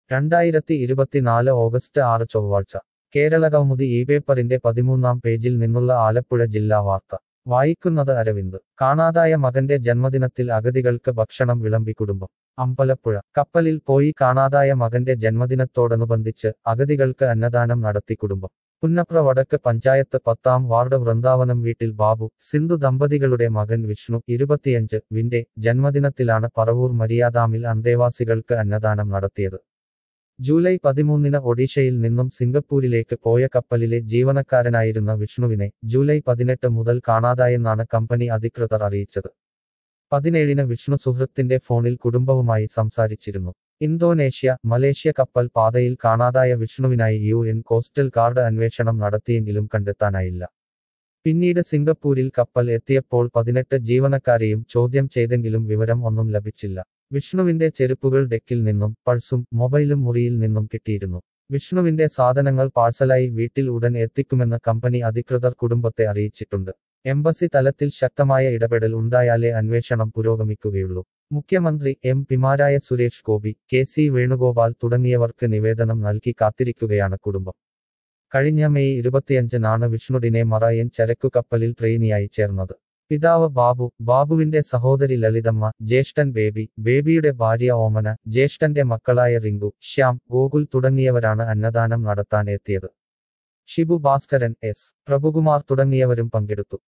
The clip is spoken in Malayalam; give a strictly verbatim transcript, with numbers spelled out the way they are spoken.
രണ്ടായിരത്തി ഇരുപത്തിനാല് ഓഗസ്റ്റ് ആറ് ചൊവ്വാഴ്ച കേരളകൗമുദി ഈ പേപ്പറിന്റെ പതിമൂന്നാം പേജിൽ നിന്നുള്ള ആലപ്പുഴ ജില്ലാ വാർത്ത വായിക്കുന്നത് അരവിന്ദ്. കാണാതായ മകന്റെ ജന്മദിനത്തിൽ അഗതികൾക്ക് ഭക്ഷണം വിളമ്പി കുടുംബം. അമ്പലപ്പുഴ. കപ്പലിൽ പോയി കാണാതായ മകന്റെ ജന്മദിനത്തോടനുബന്ധിച്ച് അഗതികൾക്ക് അന്നദാനം നടത്തി കുടുംബം. പുന്നപ്ര വടക്ക് പഞ്ചായത്ത് പത്താം വാർഡ് വൃന്ദാവനം വീട്ടിൽ ബാബു, സിന്ധു ദമ്പതികളുടെ മകൻ വിഷ്ണു, ഇരുപത്തിയഞ്ച്, വിന്റെ ജന്മദിനത്തിലാണ് പറവൂർ മരിയാദാമിൽ അന്തേവാസികൾക്ക് അന്നദാനം നടത്തിയത്. ജൂലൈ പതിമൂന്നിന് ഒഡീഷയിൽ നിന്നും സിംഗപ്പൂരിലേക്ക് പോയ കപ്പലിലെ ജീവനക്കാരനായിരുന്ന വിഷ്ണുവിനെ ജൂലൈ പതിനെട്ട് മുതൽ കാണാതായെന്നാണ് കമ്പനി അധികൃതർ അറിയിച്ചത്. പതിനേഴിന് വിഷ്ണു സുഹൃത്തിന്റെ ഫോണിൽ കുടുംബവുമായി സംസാരിച്ചിരുന്നു. ഇന്തോനേഷ്യ, മലേഷ്യ കപ്പൽ പാതയിൽ കാണാതായ വിഷ്ണുവിനായി യു എൻ കോസ്റ്റൽ ഗാർഡ് അന്വേഷണം നടത്തിയെങ്കിലും കണ്ടെത്താനായില്ല. പിന്നീട് സിംഗപ്പൂരിൽ കപ്പൽ എത്തിയപ്പോൾ പതിനെട്ട് ജീവനക്കാരെയും ചോദ്യം ചെയ്തെങ്കിലും വിവരം ഒന്നും ലഭിച്ചില്ല. വിഷ്ണുവിന്റെ ചെരുപ്പുകൾ ഡെക്കിൽ നിന്നും പൾസും മൊബൈലും മുറിയിൽ നിന്നും കിട്ടിയിരുന്നു. വിഷ്ണുവിന്റെ സാധനങ്ങൾ പാഴ്സലായി വീട്ടിൽ ഉടൻ എത്തിക്കുമെന്ന് കമ്പനി അധികൃതർ കുടുംബത്തെ അറിയിച്ചിട്ടുണ്ട്. എംബസി തലത്തിൽ ശക്തമായ ഇടപെടൽ ഉണ്ടായാലേ അന്വേഷണം പുരോഗമിക്കുകയുള്ളൂ. മുഖ്യമന്ത്രി, എം പിമാരായ സുരേഷ് ഗോപി, കെ സി വേണുഗോപാൽ തുടങ്ങിയവർക്ക് നിവേദനം നൽകി കാത്തിരിക്കുകയാണ് കുടുംബം. കഴിഞ്ഞ മെയ് ഇരുപത്തിയഞ്ചിനാണ് വിഷ്ണുവിനെ മറൈൻ ചരക്കു കപ്പലിൽ ട്രെയിനിയായി ചേർന്നത്. പിതാവ് ബാബു, ബാബുവിന്റെ സഹോദരി ലളിതമ്മ, ജ്യേഷ്ഠൻ ബേബി, ബേബിയുടെ ഭാര്യ ഓമന, ജ്യേഷ്ഠന്റെ മക്കളായ റിങ്കു, ശ്യാം, ഗോകുൽ തുടങ്ങിയവരാണ് അന്നദാനം നടത്താൻ എത്തിയത്. ഷിബു ഭാസ്കരൻ, എസ് പ്രഭുകുമാർ തുടങ്ങിയവരും പങ്കെടുത്തു.